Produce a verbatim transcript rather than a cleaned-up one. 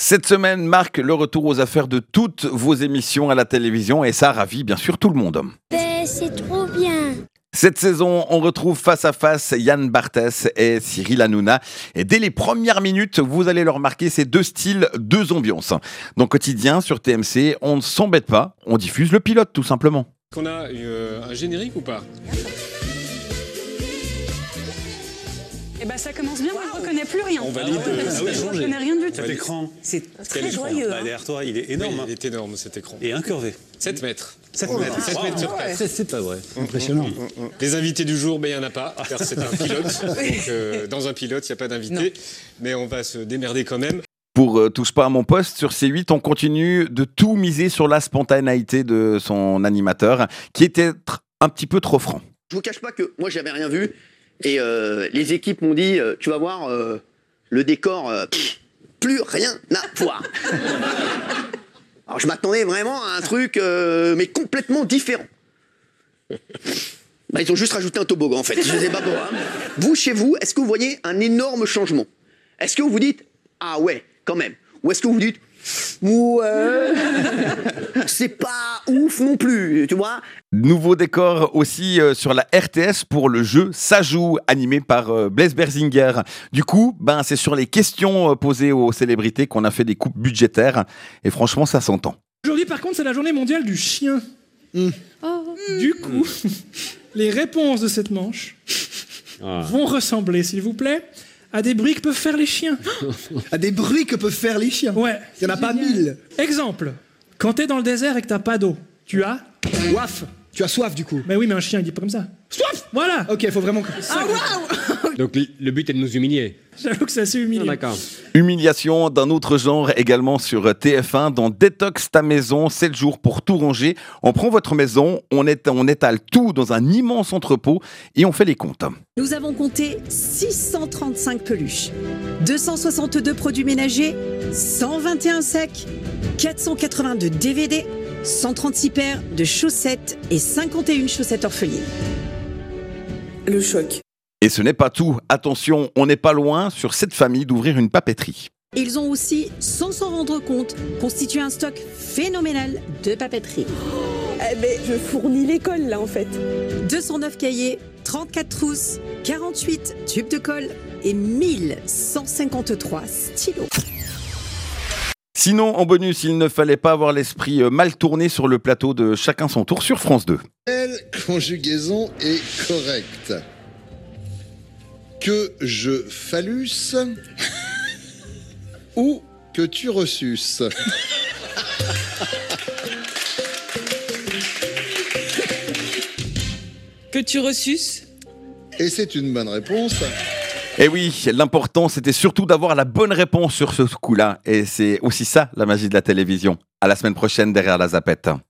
Cette semaine marque le retour aux affaires de toutes vos émissions à la télévision et ça ravit bien sûr tout le monde. Ben, c'est trop bien. Cette saison, on retrouve face à face Yann Barthès et Cyril Hanouna. Et dès les premières minutes, vous allez leur marquer ces deux styles, deux ambiances. Dans Quotidien, sur T M C, on ne s'embête pas, on diffuse le pilote tout simplement. Qu'on a euh, un générique ou pas ? Eh ben ça commence bien, wow. On ne reconnaît plus rien. On valide. Ah ouais, ah ouais, on ne reconnaît rien du tout. Cet écran, c'est très écran joyeux. bah, hein. Derrière toi, il est énorme. Oui, il est énorme cet écran. Et incurvé. sept mètres. sept Oh mètres. sept wow. mètres sur place. C'est, c'est pas vrai. Impressionnant. Les invités du jour, ben, il n'y en a pas, car c'est un pilote. Donc, euh, dans un pilote, il n'y a pas d'invité. Mais on va se démerder quand même. Pour euh, Touche pas à mon poste, sur C huit, on continue de tout miser sur la spontanéité de son animateur, qui était tr- un petit peu trop franc. Je vous cache pas que moi, j'avais rien vu. Et euh, les équipes m'ont dit, euh, tu vas voir, euh, le décor, euh, pff, plus rien à voir. Alors je m'attendais vraiment à un truc, euh, mais complètement différent. Bah, ils ont juste rajouté un toboggan en fait, je sais pas pourquoi. Vous, chez vous, est-ce que vous voyez un énorme changement ? Est-ce que vous vous dites, ah ouais, quand même ? Ou est-ce que vous vous dites, ouais, c'est pas ouf non plus, tu vois ? Nouveau décor aussi euh, sur la R T S pour le jeu Ça joue, animé par euh, Blaise Berzinger. Du coup, ben, c'est sur les questions euh, posées aux célébrités qu'on a fait des coupes budgétaires. Et franchement, ça s'entend. Aujourd'hui, par contre, c'est la journée mondiale du chien. Mmh. Oh. Du coup, les réponses de cette manche ah. vont ressembler, s'il vous plaît, à des bruits que peuvent faire les chiens. À des bruits que peuvent faire les chiens. Ouais. Il n'y en a pas mille. Exemple, quand t'es dans le désert et que t'as pas d'eau, tu as soif. Tu as soif du coup. Mais oui, mais un chien il dit pas comme ça. Soif. Voilà. Ok, il faut vraiment que... Ah waouh. Donc le but est de nous humilier. J'avoue que c'est assez humiliant. Ah, d'accord. Humiliation d'un autre genre également sur T F un dans Détox ta maison, sept jours pour tout ranger. On prend votre maison, on, est, on étale tout dans un immense entrepôt et on fait les comptes. Nous avons compté six cent trente-cinq peluches, deux cent soixante-deux produits ménagers, cent vingt et un sacs, quatre cent quatre-vingt-deux D V D, cent trente-six paires de chaussettes et cinquante et une chaussettes orphelines. Le choc. Et ce n'est pas tout. Attention, on n'est pas loin sur cette famille d'ouvrir une papeterie. Ils ont aussi, sans s'en rendre compte, constitué un stock phénoménal de papeterie. Eh ben, je fournis l'école là en fait. deux cent neuf cahiers, trente-quatre trousses, quarante-huit tubes de colle et mille cent cinquante-trois stylos. Sinon, en bonus, il ne fallait pas avoir l'esprit mal tourné sur le plateau de Chacun son tour sur France deux. Quelle conjugaison est correcte ? Que je phallus ou que tu reçusses ? Que tu reçusses ? Et c'est une bonne réponse. Et oui, l'important c'était surtout d'avoir la bonne réponse sur ce coup-là. Et c'est aussi ça la magie de la télévision. À la semaine prochaine derrière la zapette.